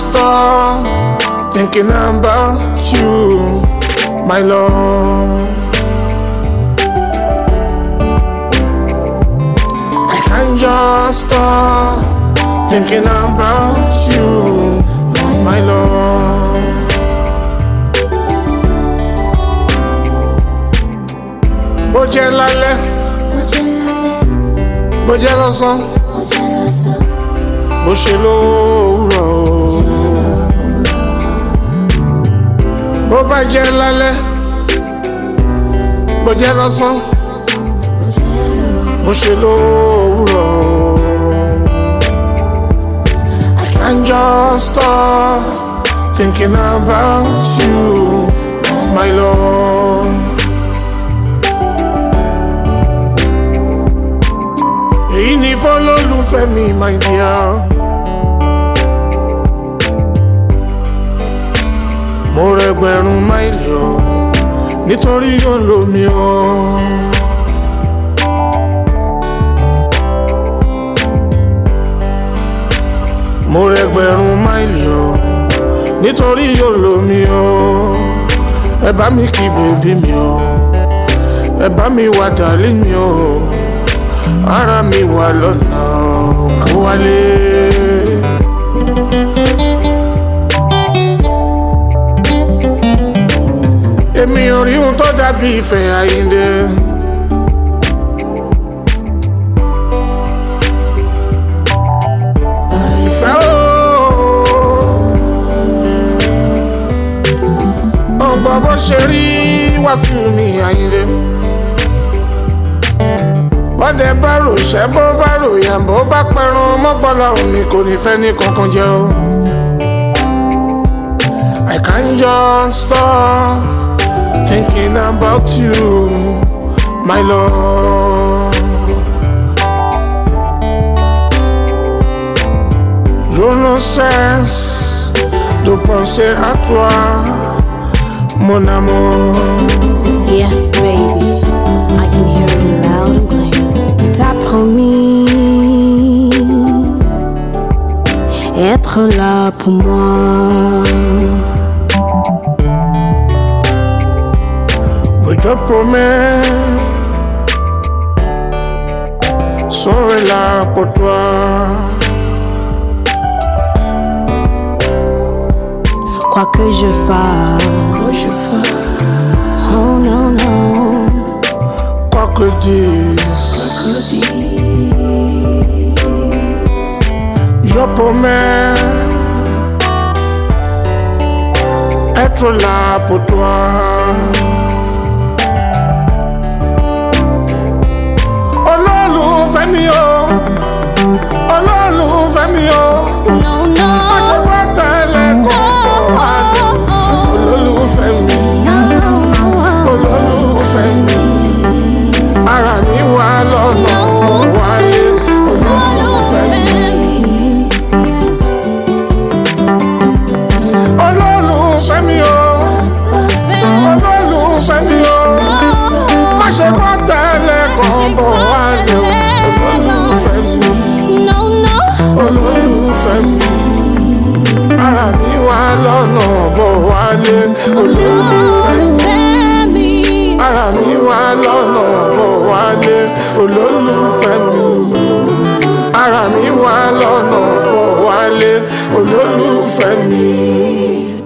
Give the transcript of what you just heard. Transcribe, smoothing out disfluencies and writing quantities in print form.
stop thinking about you, my love. I can't just stop thinking about you, my love. Bó jẹ́ lálẹ́, bó jẹ́ lọ́sàn, bó ṣe lówùrọ̀. Bó bá jẹ́ lálẹ́, bó jẹ́ lọ́sàn, bó ṣe lówùrọ̀. I can't just stop thinking about you, my love. Èyí ni fọ́lọ́lùfẹ́ mi, my dear. Mo rẹgbẹ̀rún máìlì o nítorí yóò lò mí o. Mo rẹgbẹ̀rún máìlì o nítorí yóò lò mí o. Ẹ bá mi kí bèbí mi o, ẹ bá mi wá dàlí mi o. Ara mi wà lọ́nà kó wálé. Èmi ò rí ohun tó dàbí ìfẹ́ Àyìndé. Ìfẹ́ ọgbọ́n bó ṣe rí Wàsíù mi Àyìndé. Bọ́dẹ̀ bá rò ṣẹ́ bó bá rò yàn bó bá pẹ̀rùn mọ́gbọ́lá òní kò ní fẹ́ ní kankan jẹ́ o. I can't just stop thinking about you, my love. Je ne cesse de penser à toi, mon amour. Yes, baby, I can hear you loud and clear. T'as promis être là pour moi. Je promets, serai là pour toi. Quoi que je fasse, oh non, non. Quoi que dise, je promets être là pour toi. Olólùfẹ́ mi o, olólùfẹ́ mi o. No, no. Má ṣe wá tẹ́lẹ̀ kọ̀ọ̀kan wá lọ. Olólùfẹ́ mi, olólùfẹ́ mi. Ara mi wà lọ́nà wáyé. Olólùfẹ́ mi, olólùfẹ́ mi o, olólùfẹ́ mi o. Má ṣe wá tẹ́lẹ̀ kọ̀ọ̀kan wá lọ. Olólùfẹ́ mi, olólùfẹ́ mi. Ara mi wà lọ́nà bọ̀ wálé. Olólùfẹ́ mi, ara mi wà lọ́nà bọ̀ wálé. Olólùfẹ́ mi, ara mi wà lọ́nà bọ̀ wálé. Olólùfẹ́ mi.